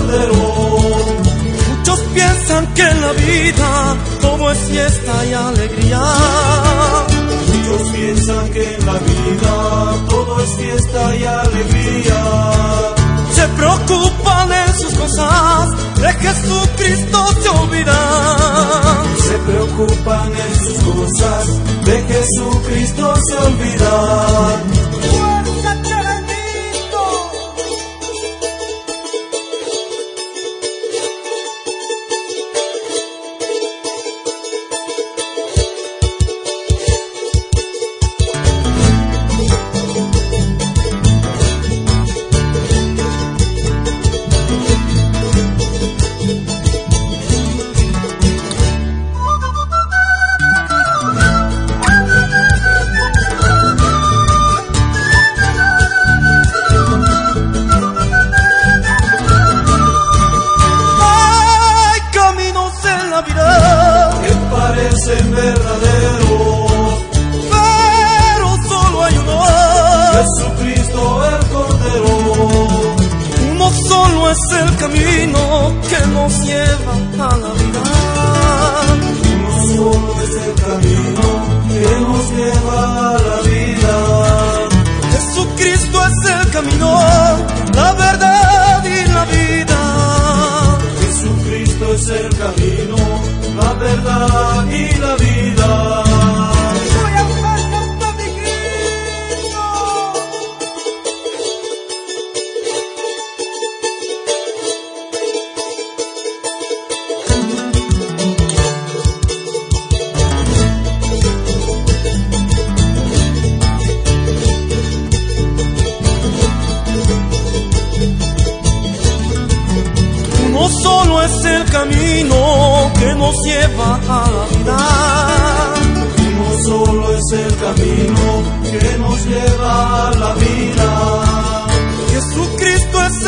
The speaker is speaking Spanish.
Cordero. Muchos piensan que en la vida todo es fiesta y alegría. Muchos piensan que en la vida todo es fiesta y alegría. Se preocupan en sus cosas, de Jesucristo se olvidan. Se preocupan en sus cosas, de Jesucristo se olvidan. Parecen verdaderos, pero solo hay uno, Jesucristo el Cordero. Uno solo es el camino que nos lleva a la vida. Uno solo es el camino que nos lleva a la vida. Jesucristo es el camino, la verdad y la vida. Jesucristo es el camino, la verdad y la vida. Voy a cantar a mi Cristo. Uno solo es el camino que nos lleva a la vida. Uno solo es el camino que nos lleva a la vida. Jesucristo es